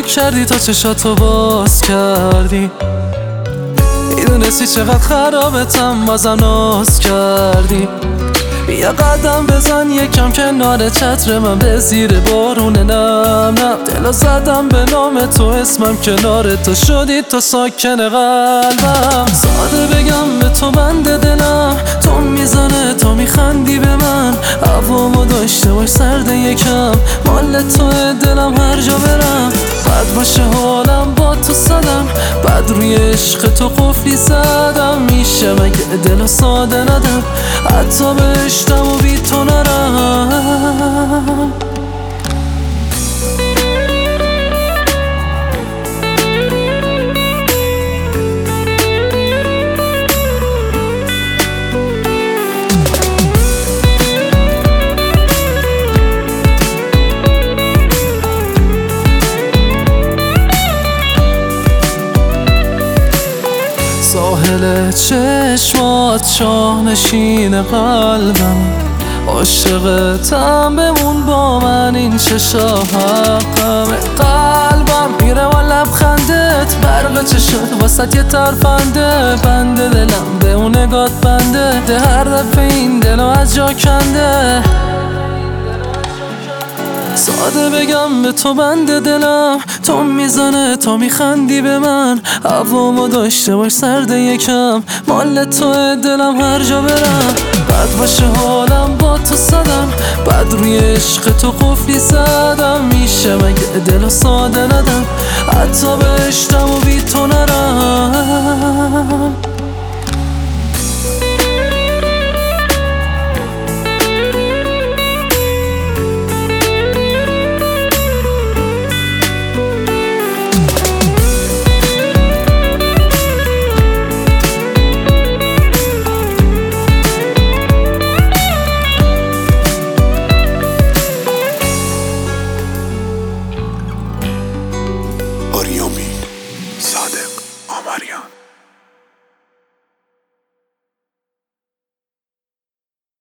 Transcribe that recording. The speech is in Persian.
کردی تا چشاتو باز کردی، میدونستی چقدر خرابتم بازم ناز کردی. بیا قدم بزن یکم کنار چتر من به زیر بارون نم نم. دلو زدم به نام تو، اسمم کنار تو شدی تو ساکن قلبم. ساده بگم به تو بنده دلم، تو میزنه تو میخندی به من. هوامو داشته باش سرد یکم، مال تو دلم هر جا برم. بد باشه حالم با تو صدم، بد روی عشق تو قفلی زدم. میشه مگه دلو ساده ندم، حتی بهشتم و بی تو نرم. ساحل چشمات شاهنشین قلبم، عاشقتم بمون با من این چشا حقمه. قلبم میره و لبخندت برق چشات واسه یه ترفنده. بنده دلم به اون نگات بنده، ده هر دفعه این دلو از جا کنده. ساده بگم به تو بنده دلم، تو میزنه تو میخندی به من. هوامو داشته باش سرد یکم، مال تو دلم هر جا برم. بد باشه حالم با تو صدم، بد روی عشق تو قفلی زدم. میشه مگه دلو ساده ندم، حتی بهشتم و بی تو نرم. آریامی